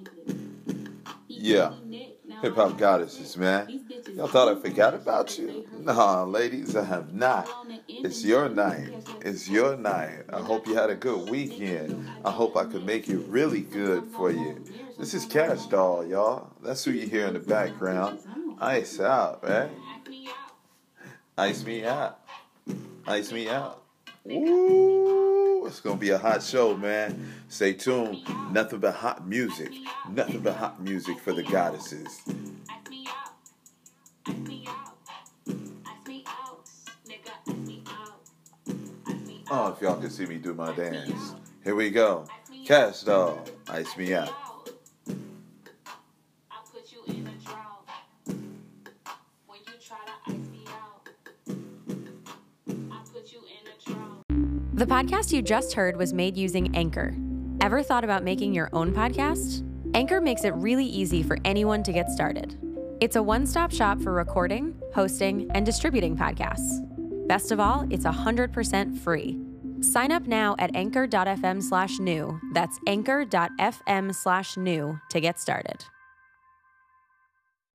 Yeah, hip hop goddesses, man. Y'all thought I forgot about you? Nah, ladies, I have not. It's your night. It's your night. I hope you had a good weekend. I hope I could make it really good for you. This is Cash Doll, y'all. That's who you hear in the background. Ice out, right? Ice me out. Ice me out. Woo! It's going to be a hot show, man. Stay tuned. Nothing but hot music. Nothing but hot music for the goddesses. Oh, if y'all can see me do my dance. Here we go. Cash Doll, Ice Me Out. The podcast you just heard was made using Anchor. Ever thought about making your own podcast? Anchor makes it really easy for anyone to get started. It's a one-stop shop for recording, hosting, and distributing podcasts. Best of all, it's 100% free. Sign up now at anchor.fm/new. That's anchor.fm/new to get started.